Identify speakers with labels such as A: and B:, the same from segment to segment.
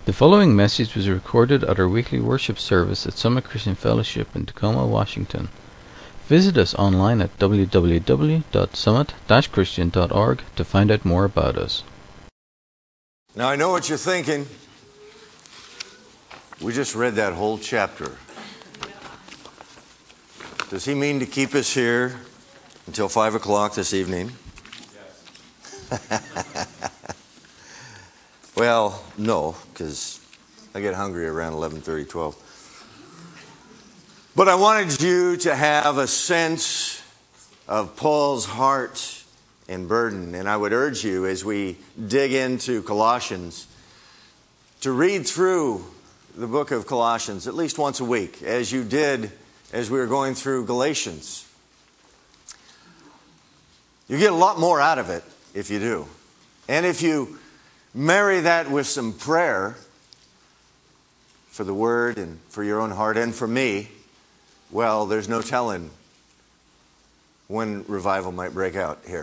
A: The following message was recorded at our weekly worship service at Summit Christian Fellowship in Tacoma, Washington. Visit us online at www.summit-christian.org to find out more about us.
B: Now I know what you're thinking. We just read that whole chapter. Does he mean to keep us here until 5 o'clock this evening? Yes. Well, no, because I get hungry around 11:30, 12. But I wanted you to have a sense of Paul's heart and burden. And I would urge you, as we dig into Colossians, to read through the book of Colossians at least once a week, as you did as we were going through Galatians. You get a lot more out of it if you do. And if you marry that with some prayer for the Word and for your own heart and for me, well, there's no telling when revival might break out here.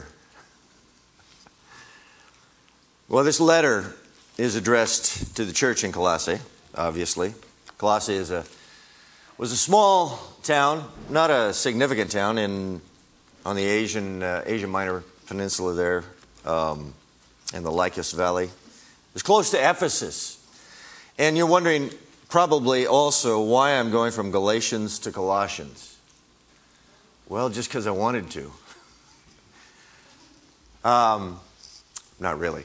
B: Well, this letter is addressed to the church in Colossae, obviously. Colossae was a small town, not a significant town on the Asia Minor Peninsula there, in the Lycus Valley. It's close to Ephesus. And you're wondering probably also why I'm going from Galatians to Colossians. Well, just because I wanted to. Not really.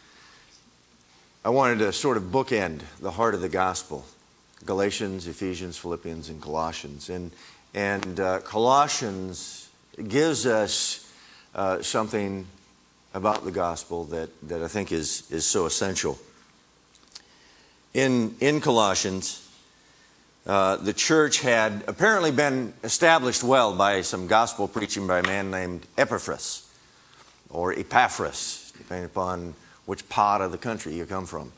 B: I wanted to sort of bookend the heart of the gospel. Galatians, Ephesians, Philippians, and Colossians. And Colossians gives us something about the gospel that I think is so essential. In Colossians, the church had apparently been established well by some gospel preaching by a man named Epaphras, or Epaphras, depending upon which part of the country you come from.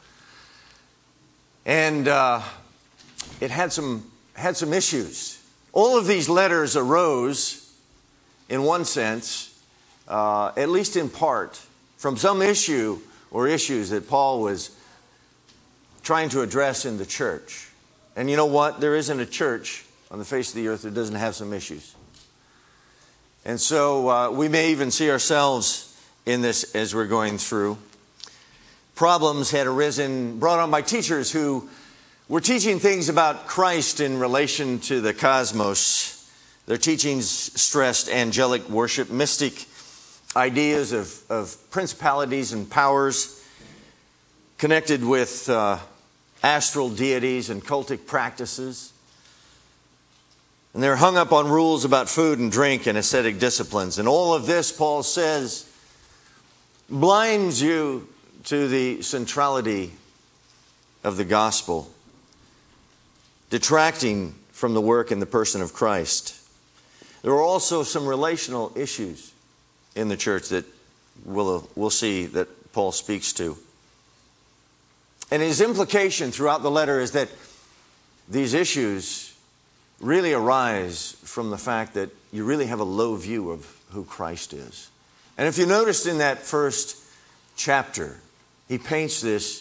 B: And it had some issues. All of these letters arose, in one sense, at least in part, from some issue or issues that Paul was trying to address in the church. And you know what? There isn't a church on the face of the earth that doesn't have some issues. And so we may even see ourselves in this as we're going through. Problems had arisen, brought on by teachers who were teaching things about Christ in relation to the cosmos. Their teachings stressed angelic worship, mystic ideas of principalities and powers connected with astral deities and cultic practices. And they're hung up on rules about food and drink and ascetic disciplines. And all of this, Paul says, blinds you to the centrality of the gospel, detracting from the work and the person of Christ. There are also some relational issues in the church that we'll see that Paul speaks to. And his implication throughout the letter is that these issues really arise from the fact that you really have a low view of who Christ is. And if you noticed in that first chapter, he paints this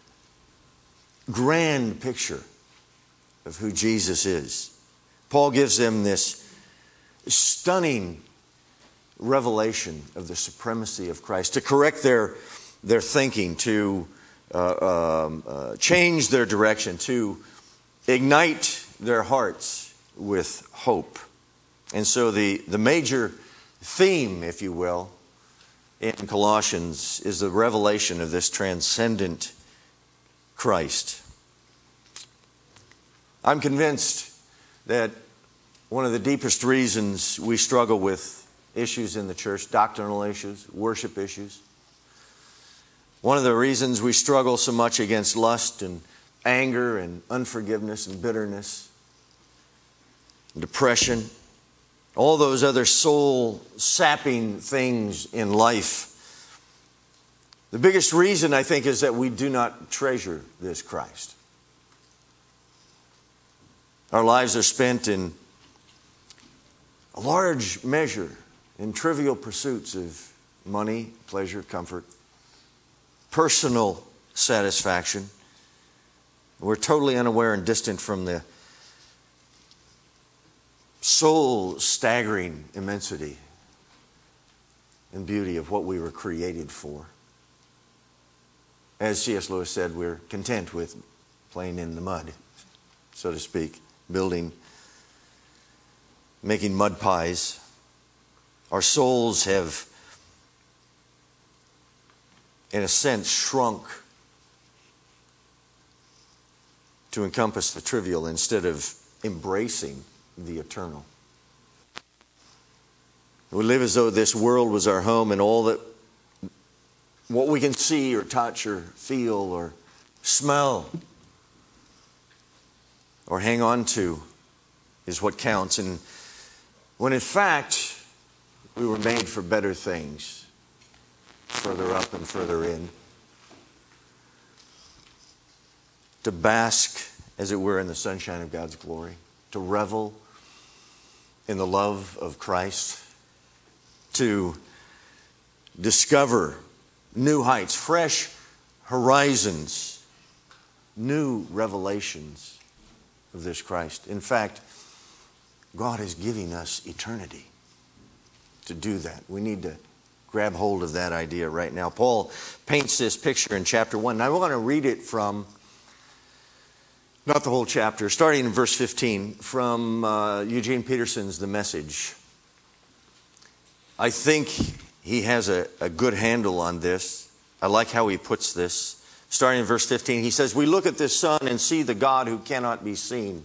B: grand picture of who Jesus is. Paul gives them this stunning revelation of the supremacy of Christ to correct their thinking, to change their direction, to ignite their hearts with hope. And so the major theme, if you will, in Colossians is the revelation of this transcendent Christ. I'm convinced that one of the deepest reasons we struggle with issues in the church, doctrinal issues, worship issues, one of the reasons we struggle so much against lust and anger and unforgiveness and bitterness, depression, all those other soul-sapping things in life. The biggest reason, I think, is that we do not treasure this Christ. Our lives are spent in a large measure in trivial pursuits of money, pleasure, comfort, personal satisfaction, We're totally unaware and distant from the soul-staggering immensity and beauty of what we were created for. As C.S. Lewis said, we're content with playing in the mud, so to speak, making mud pies. Our souls have, in a sense, shrunk to encompass the trivial instead of embracing the eternal. We live as though this world was our home, and all that what we can see or touch or feel or smell or hang on to is what counts. And when in fact we were made for better things, further up and further in, to bask, as it were, in the sunshine of God's glory, to revel in the love of Christ, to discover new heights, fresh horizons, new revelations of this Christ. In fact, God is giving us eternity to do that. We need to grab hold of that idea right now. Paul paints this picture in chapter 1. And I want to read it from, not the whole chapter, starting in verse 15, from Eugene Peterson's The Message. I think he has a good handle on this. I like how he puts this. Starting in verse 15, he says, "We look at this sun and see the God who cannot be seen.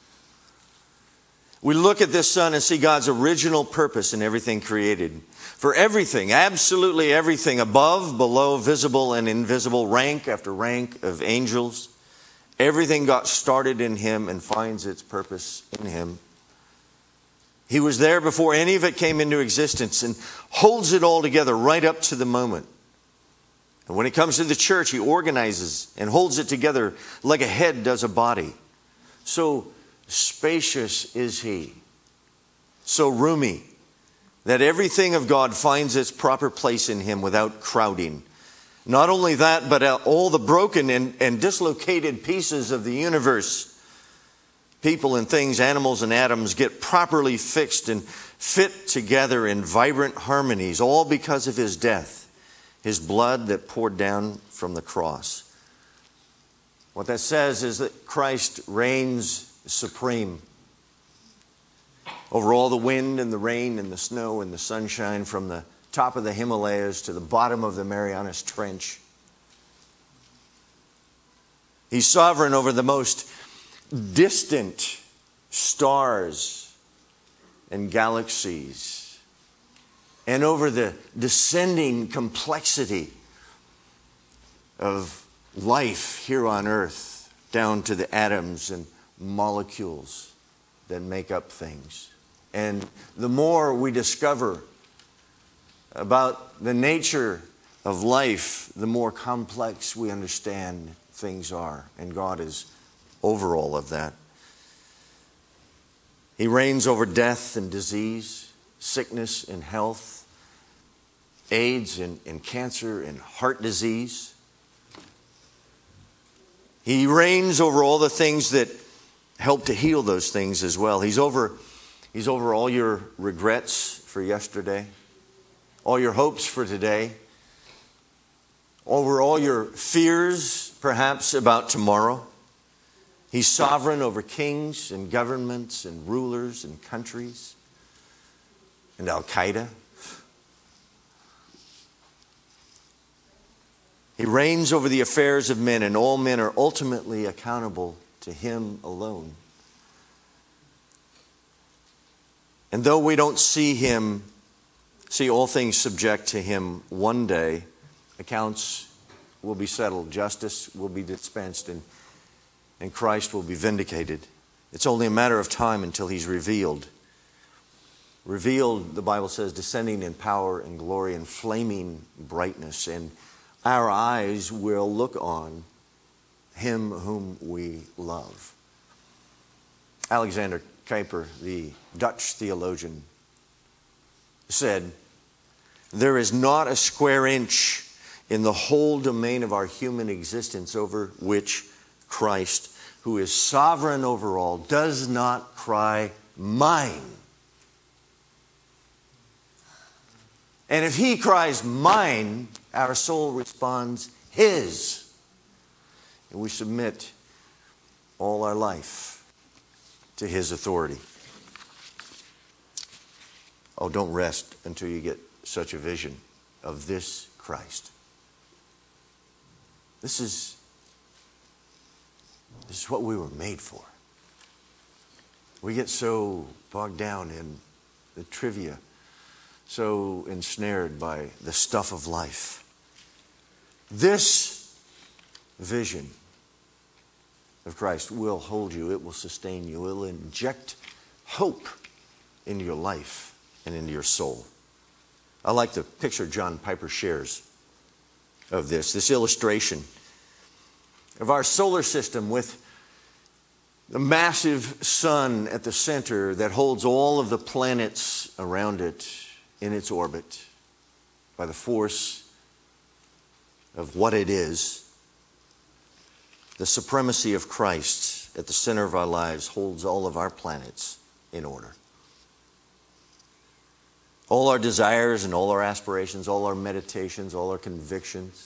B: We look at this sun and see God's original purpose in everything created. For everything, absolutely everything, above, below, visible and invisible, rank after rank of angels, everything got started in Him and finds its purpose in Him. He was there before any of it came into existence and holds it all together right up to the moment. And when it comes to the church, He organizes and holds it together like a head does a body. So spacious is He, so roomy, that everything of God finds its proper place in Him without crowding. Not only that, but all the broken and dislocated pieces of the universe, people and things, animals and atoms, get properly fixed and fit together in vibrant harmonies, all because of His death, His blood that poured down from the cross." What that says is that Christ reigns supreme over all the wind and the rain and the snow and the sunshine, from the top of the Himalayas to the bottom of the Marianas Trench. He's sovereign over the most distant stars and galaxies, and over the descending complexity of life here on earth, down to the atoms and molecules that make up things. And the more we discover about the nature of life, the more complex we understand things are. And God is over all of that. He reigns over death and disease, sickness and health, AIDS and cancer and heart disease. He reigns over all the things that help to heal those things as well. He's over all your regrets for yesterday, all your hopes for today, over all your fears, perhaps, about tomorrow. He's sovereign over kings and governments and rulers and countries and Al-Qaeda. He reigns over the affairs of men, and all men are ultimately accountable to Him alone. And though we don't see all things subject to Him, one day accounts will be settled, justice will be dispensed, and Christ will be vindicated. It's only a matter of time until He's revealed. Revealed, the Bible says, descending in power and glory and flaming brightness. And our eyes will look on Him whom we love. Alexander Kuyper, the Dutch theologian, said, "There is not a square inch in the whole domain of our human existence over which Christ, who is sovereign over all, does not cry, mine. And if he cries, mine, our soul responds, his. And we submit all our life to his authority. Oh, don't rest until you get such a vision of this Christ. This is what we were made for. We get so bogged down in the trivia, so ensnared by the stuff of life. This vision of Christ will hold you. It will sustain you. It will inject hope into your life and into your soul. I like the picture John Piper shares of this illustration of our solar system with the massive sun at the center that holds all of the planets around it in its orbit by the force of what it is. The supremacy of Christ at the center of our lives holds all of our planets in order. All our desires and all our aspirations, all our meditations, all our convictions,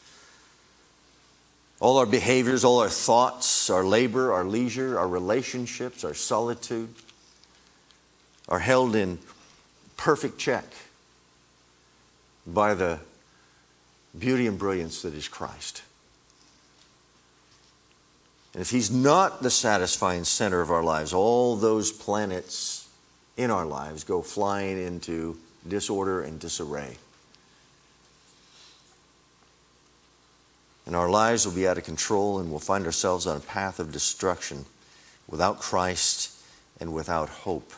B: all our behaviors, all our thoughts, our labor, our leisure, our relationships, our solitude are held in perfect check by the beauty and brilliance that is Christ. And if he's not the satisfying center of our lives, all those planets in our lives go flying into disorder and disarray. And our lives will be out of control, and we'll find ourselves on a path of destruction without Christ and without hope.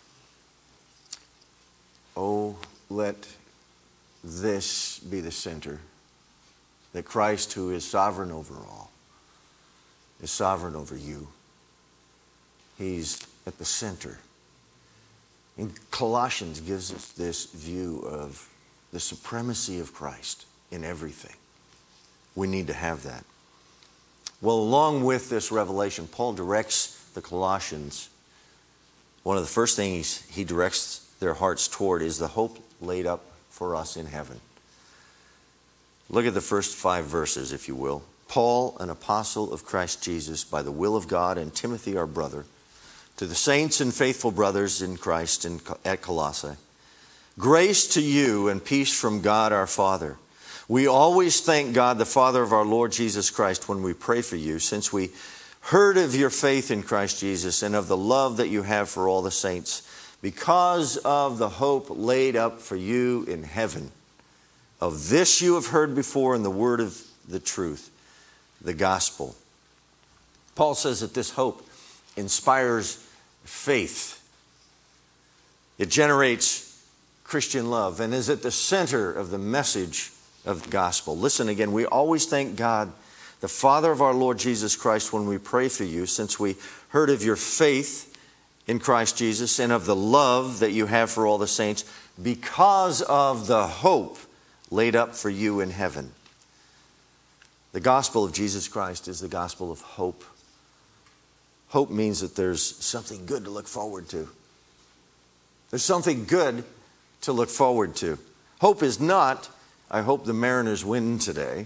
B: Oh, let this be the center, that Christ, who is sovereign over all, is sovereign over you. He's at the center. And Colossians gives us this view of the supremacy of Christ in everything. We need to have that. Well, along with this revelation, Paul directs the Colossians. One of the first things he directs their hearts toward is the hope laid up for us in heaven. Look at the first 5 verses, if you will. Paul, an apostle of Christ Jesus, by the will of God, and Timothy, our brother, to the saints and faithful brothers in Christ at Colossae, grace to you and peace from God our Father. We always thank God, the Father of our Lord Jesus Christ, when we pray for you, since we heard of your faith in Christ Jesus and of the love that you have for all the saints, because of the hope laid up for you in heaven. Of this you have heard before in the word of the truth, the gospel. Paul says that this hope inspires faith. It generates Christian love and is at the center of the message of the gospel. Listen again, we always thank God, the Father of our Lord Jesus Christ, when we pray for you, since we heard of your faith in Christ Jesus and of the love that you have for all the saints, because of the hope laid up for you in heaven. The gospel of Jesus Christ is the gospel of hope. Hope means that there's something good to look forward to. There's something good to look forward to. Hope is not, I hope the Mariners win today.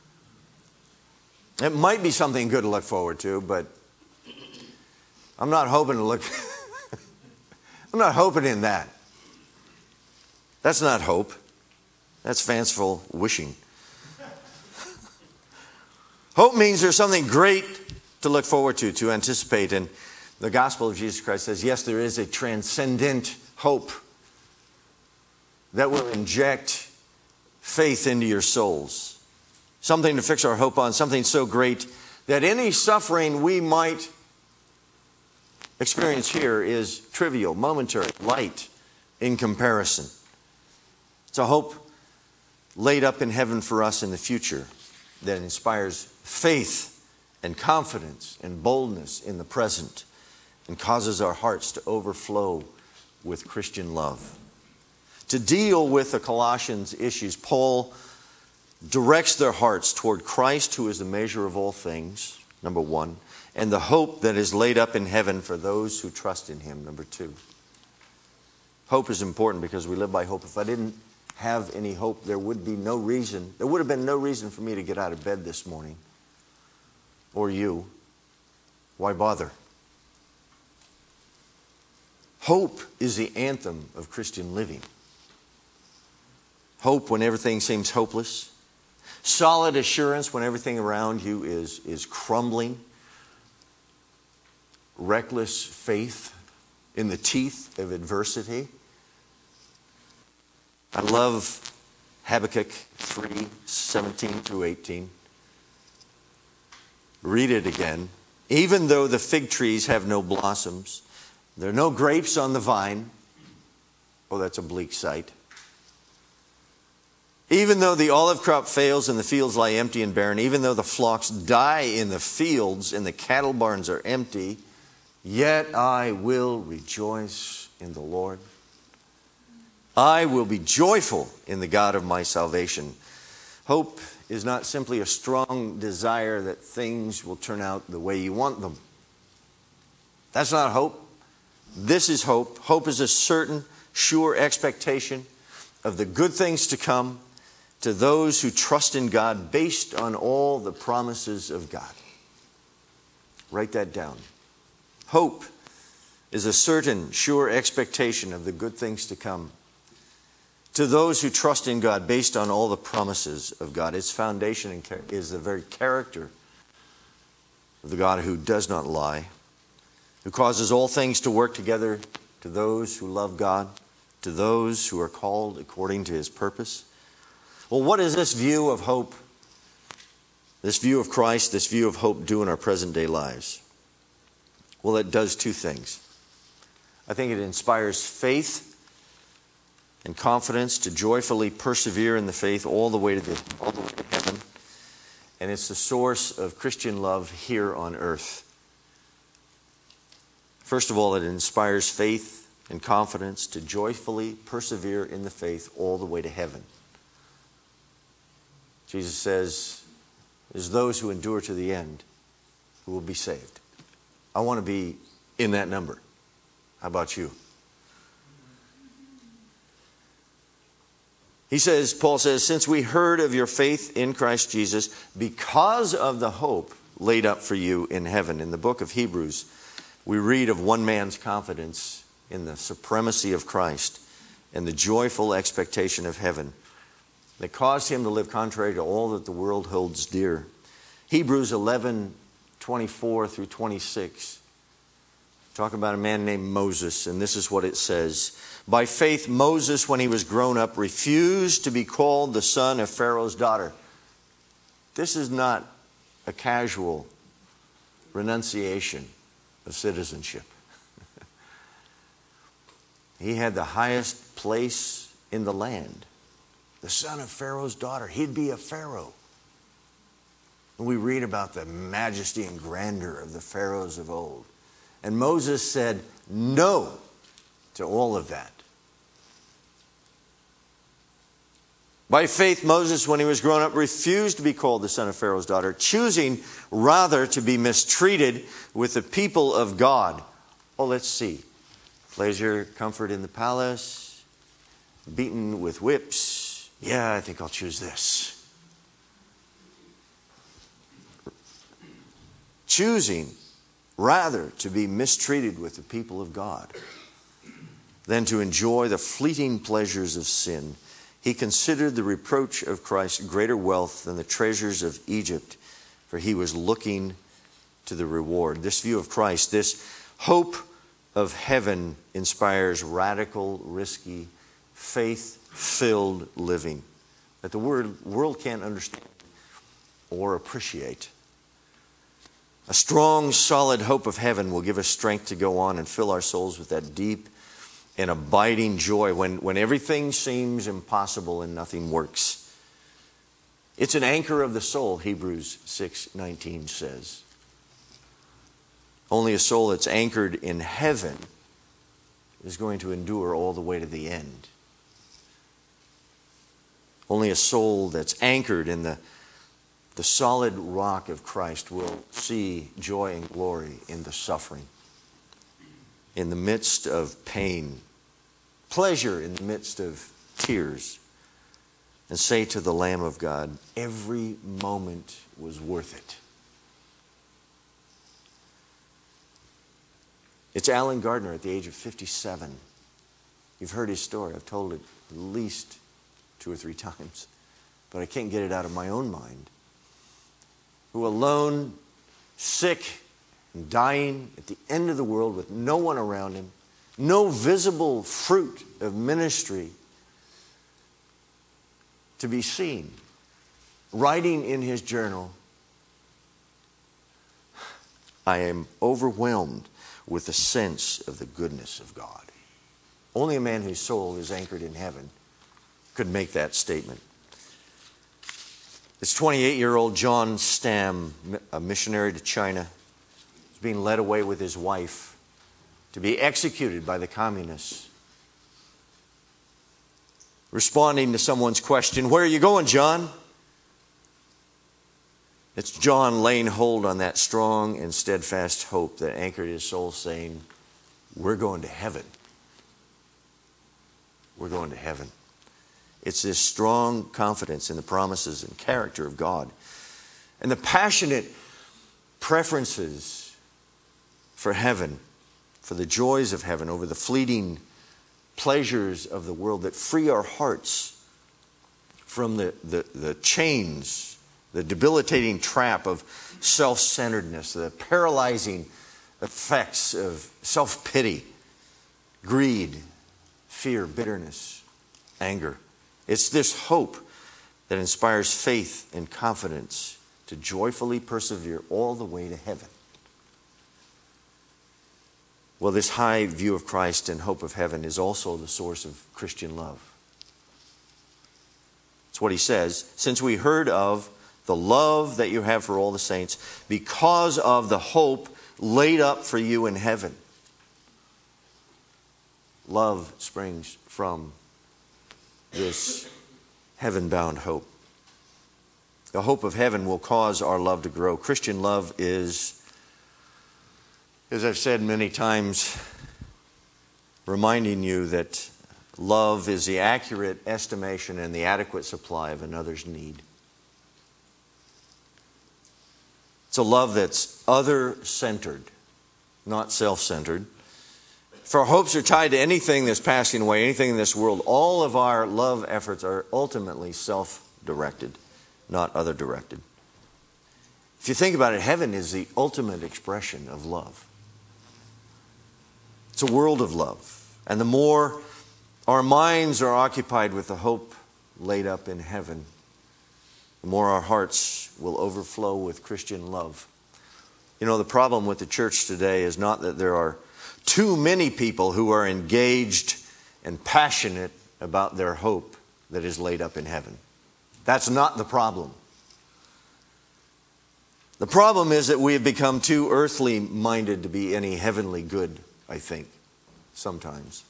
B: It might be something good to look forward to, but I'm not hoping to look... I'm not hoping in that. That's not hope. That's fanciful wishing. Hope means there's something great to look forward to anticipate. And the gospel of Jesus Christ says, yes, there is a transcendent hope that will inject faith into your souls. Something to fix our hope on, something so great that any suffering we might experience here is trivial, momentary, light in comparison. It's a hope laid up in heaven for us in the future that inspires faith and confidence and boldness in the present and causes our hearts to overflow with Christian love. To deal with the Colossians' issues, Paul directs their hearts toward Christ, who is the measure of all things, number one, and the hope that is laid up in heaven for those who trust in him, number two. Hope is important because we live by hope. If I didn't have any hope, there would have been no reason for me to get out of bed this morning. Or you. Why bother? Hope is the anthem of Christian living. Hope when everything seems hopeless. Solid assurance when everything around you is crumbling. Reckless faith in the teeth of adversity. I love Habakkuk 3:17-18. Read it again. Even though the fig trees have no blossoms, there are no grapes on the vine. Oh, that's a bleak sight. Even though the olive crop fails and the fields lie empty and barren, even though the flocks die in the fields and the cattle barns are empty, yet I will rejoice in the Lord. I will be joyful in the God of my salvation. Hope is not simply a strong desire that things will turn out the way you want them. That's not hope. This is hope. Hope is a certain, sure expectation of the good things to come to those who trust in God based on all the promises of God. Write that down. Hope is a certain, sure expectation of the good things to come to those who trust in God based on all the promises of God. Its foundation is the very character of the God who does not lie, who causes all things to work together to those who love God, to those who are called according to his purpose. Well, what does this view of hope, this view of Christ, this view of hope do in our present day lives? Well, it does two things. I think it inspires faith and confidence to joyfully persevere in the faith all the way to heaven. And it's the source of Christian love here on earth. First of all, it inspires faith and confidence to joyfully persevere in the faith all the way to heaven. Jesus says, it is those who endure to the end who will be saved. I want to be in that number. How about you? Paul says, since we heard of your faith in Christ Jesus, because of the hope laid up for you in heaven. In the book of Hebrews, we read of one man's confidence in the supremacy of Christ and the joyful expectation of heaven that caused him to live contrary to all that the world holds dear. Hebrews 11:24-26. Talk about a man named Moses, and this is what it says. By faith, Moses, when he was grown up, refused to be called the son of Pharaoh's daughter. This is not a casual renunciation of citizenship. He had the highest place in the land. The son of Pharaoh's daughter. He'd be a pharaoh. And we read about the majesty and grandeur of the pharaohs of old. And Moses said no to all of that. By faith, Moses, when he was grown up, refused to be called the son of Pharaoh's daughter, choosing rather to be mistreated with the people of God. Oh, let's see. Pleasure, comfort in the palace, beaten with whips. Yeah, I think I'll choose this. Choosing rather to be mistreated with the people of God than to enjoy the fleeting pleasures of sin. He considered the reproach of Christ greater wealth than the treasures of Egypt, for he was looking to the reward. This view of Christ, this hope of heaven, inspires radical, risky, faith-filled living that the world can't understand or appreciate. A strong, solid hope of heaven will give us strength to go on and fill our souls with that deep and abiding joy when everything seems impossible and nothing works. It's an anchor of the soul, Hebrews 6:19 says. Only a soul that's anchored in heaven is going to endure all the way to the end. Only a soul that's anchored in the the solid rock of Christ will see joy and glory in the suffering, in the midst of pain, pleasure in the midst of tears, and say to the Lamb of God, every moment was worth it. It's Alan Gardner at the age of 57. You've heard his story. I've told it at least 2 or 3 times, but I can't get it out of my own mind. Who alone, sick and dying at the end of the world with no one around him, no visible fruit of ministry to be seen, writing in his journal, I am overwhelmed with a sense of the goodness of God. Only a man whose soul is anchored in heaven could make that statement. This 28-year-old John Stam, a missionary to China, is being led away with his wife to be executed by the communists. Responding to someone's question, where are you going, John? It's John laying hold on that strong and steadfast hope that anchored his soul, saying, we're going to heaven. We're going to heaven. It's this strong confidence in the promises and character of God, and the passionate preferences for heaven, for the joys of heaven over the fleeting pleasures of the world, that free our hearts from the chains, the debilitating trap of self-centeredness, the paralyzing effects of self-pity, greed, fear, bitterness, anger. It's this hope that inspires faith and confidence to joyfully persevere all the way to heaven. Well, this high view of Christ and hope of heaven is also the source of Christian love. It's what he says, since we heard of the love that you have for all the saints, because of the hope laid up for you in heaven. Love springs from this heaven-bound hope. The hope of heaven will cause our love to grow. Christian love is, as I've said many times, reminding you that love is the accurate estimation and the adequate supply of another's need. It's a love that's other-centered, not self-centered. If our hopes are tied to anything that's passing away, anything in this world, all of our love efforts are ultimately self-directed, not other-directed. If you think about it, heaven is the ultimate expression of love. It's a world of love. And the more our minds are occupied with the hope laid up in heaven, the more our hearts will overflow with Christian love. You know, the problem with the church today is not that there are too many people who are engaged and passionate about their hope that is laid up in heaven. That's not the problem. The problem is that we have become too earthly minded to be any heavenly good, I think, sometimes.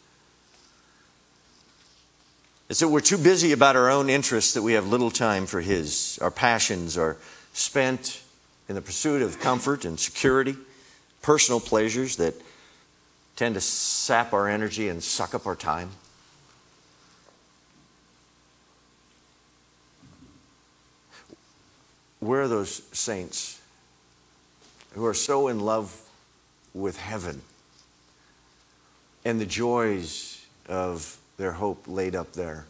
B: It's that we're too busy about our own interests that we have little time for His. Our passions are spent in the pursuit of comfort and security, personal pleasures that tend to sap our energy and suck up our time. Where are those saints who are so in love with heaven and the joys of their hope laid up there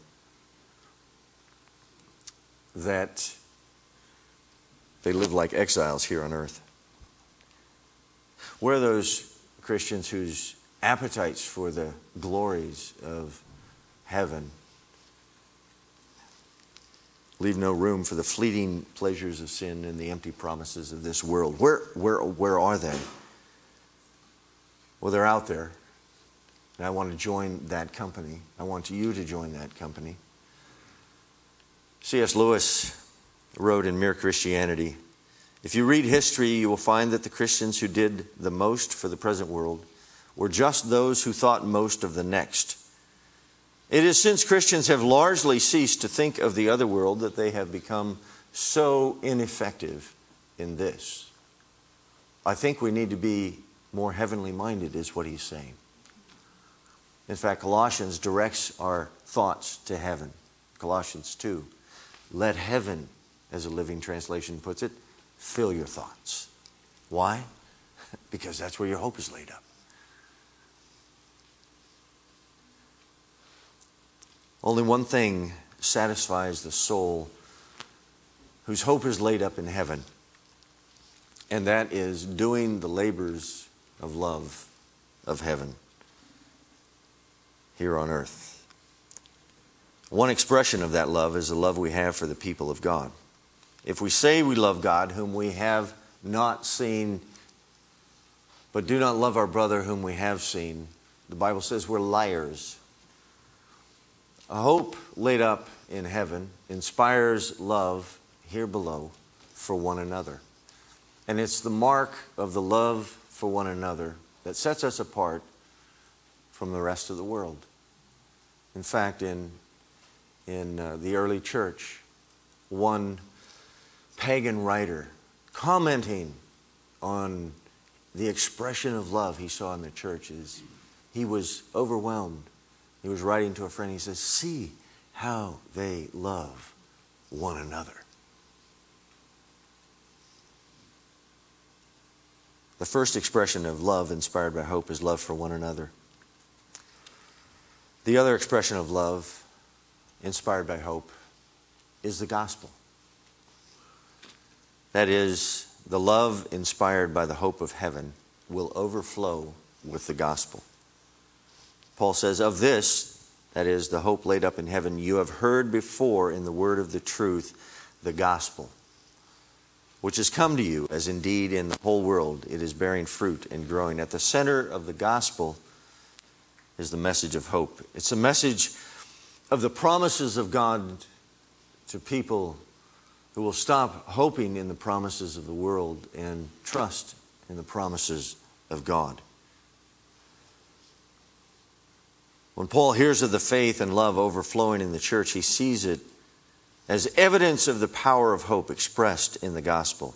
B: that they live like exiles here on earth? Where are those Christians whose appetites for the glories of heaven leave no room for the fleeting pleasures of sin and the empty promises of this world? Where are they? Well, they're out there. And I want to join that company. I want you to join that company. C.S. Lewis wrote in Mere Christianity, if you read history, you will find that the Christians who did the most for the present world were just those who thought most of the next. It is since Christians have largely ceased to think of the other world that they have become so ineffective in this. I think we need to be more heavenly minded, is what he's saying. In fact, Colossians directs our thoughts to heaven. Colossians 2. Let heaven, as a Living Translation puts it, fill your thoughts. Why? Because that's where your hope is laid up. Only one thing satisfies the soul whose hope is laid up in heaven, and that is doing the labors of love of heaven here on earth. One expression of that love is the love we have for the people of God. If we say we love God, whom we have not seen, but do not love our brother whom we have seen, the Bible says we're liars. A hope laid up in heaven inspires love here below for one another. And it's the mark of the love for one another that sets us apart from the rest of the world. In fact, in the early church, one pagan writer commenting on the expression of love he saw in the church is he was overwhelmed. He was writing to a friend. He says, "See how they love one another." The first expression of love inspired by hope is love for one another. The other expression of love inspired by hope is the gospel. That is, the love inspired by the hope of heaven will overflow with the gospel. Paul says, "Of this," that is, the hope laid up in heaven, "you have heard before in the word of the truth, the gospel, which has come to you, as indeed in the whole world it is bearing fruit and growing." At the center of the gospel is the message of hope. It's a message of the promises of God to people who will stop hoping in the promises of the world and trust in the promises of God. When Paul hears of the faith and love overflowing in the church, he sees it as evidence of the power of hope expressed in the gospel.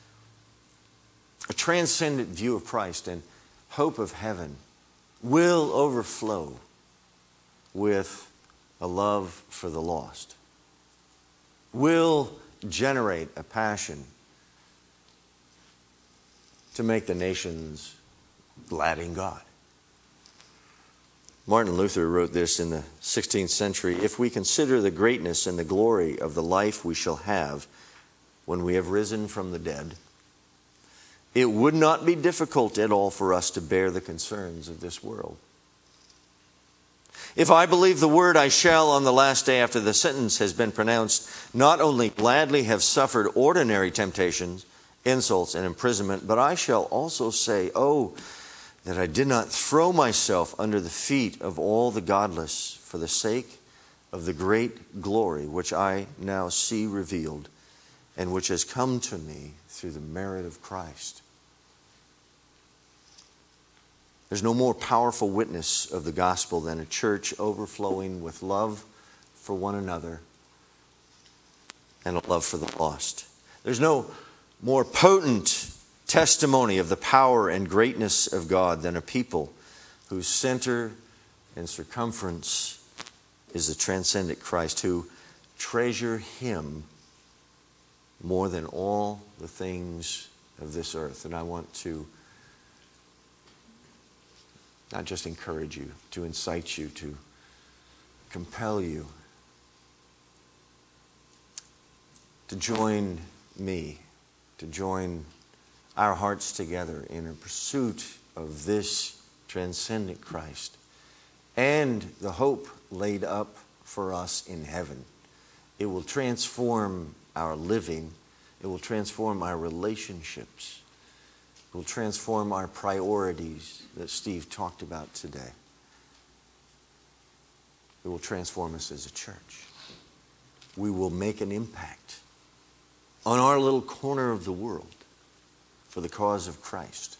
B: A transcendent view of Christ and hope of heaven will overflow with a love for the lost, will generate a passion to make the nations glad in God. Martin Luther wrote this in the 16th century: "If we consider the greatness and the glory of the life we shall have when we have risen from the dead, it would not be difficult at all for us to bear the concerns of this world. If I believe the word, I shall, on the last day after the sentence has been pronounced, not only gladly have suffered ordinary temptations, insults, and imprisonment, but I shall also say, oh, that I did not throw myself under the feet of all the godless for the sake of the great glory which I now see revealed and which has come to me through the merit of Christ." There's no more powerful witness of the gospel than a church overflowing with love for one another and a love for the lost. There's no more potent testimony of the power and greatness of God than a people whose center and circumference is the transcendent Christ, who treasure Him more than all the things of this earth. And I want to not just encourage you, to incite you, to compel you to join me, to join our hearts together in a pursuit of this transcendent Christ and the hope laid up for us in heaven. It will transform our living. It will transform our relationships. It will transform our priorities that Steve talked about today. It will transform us as a church. We will make an impact on our little corner of the world for the cause of Christ.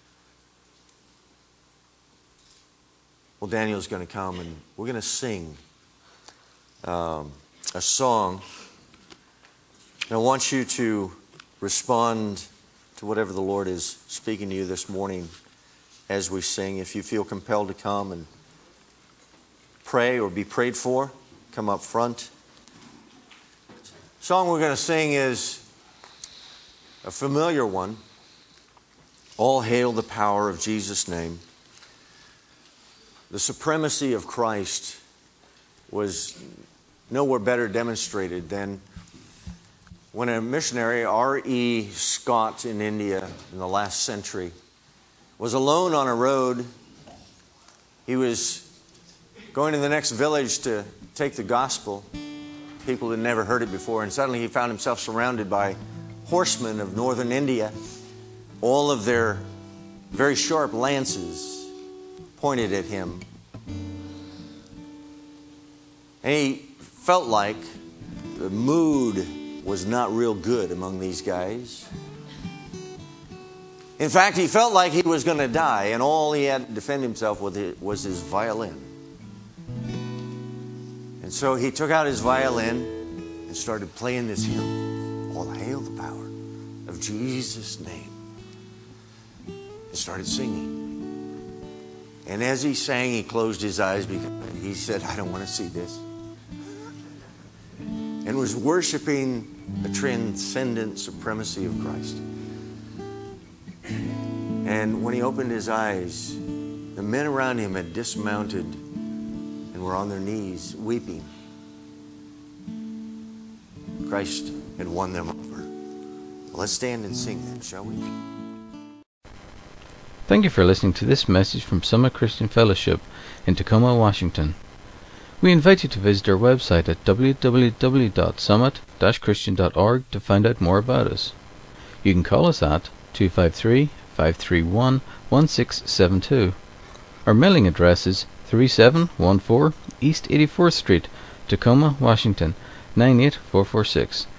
B: Well, Daniel's going to come and we're going to sing a song And I want you to respond to whatever the Lord is speaking to you this morning as we sing. If you feel compelled to come and pray or be prayed for, come up front. The song we're going to sing is a familiar one. All hail the power of Jesus' name. The supremacy of Christ was nowhere better demonstrated than when a missionary, R.E. Scott in India in the last century, was alone on a road. He was going to the next village to take the gospel. People had never heard it before, and suddenly he found himself surrounded by horsemen of northern India, all of their very sharp lances pointed at him. And he felt like the mood was not real good among these guys. In fact, he felt like he was going to die, and all he had to defend himself with was his violin. And so he took out his violin and started playing this hymn, All Hail the Power of Jesus' Name. And started singing. And as he sang, he closed his eyes because he said, I don't want to see this. And was worshiping the transcendent supremacy of Christ. And when he opened his eyes, the men around him had dismounted and were on their knees weeping. Christ had won them over. Well, let's stand and sing then, shall we?
A: Thank you for listening to this message from Summit Christian Fellowship in Tacoma, Washington. We invite you to visit our website at www.summit-christian.org to find out more about us. You can call us at 253-531-1672. Our mailing address is 3714 East 84th Street, Tacoma, Washington 98446.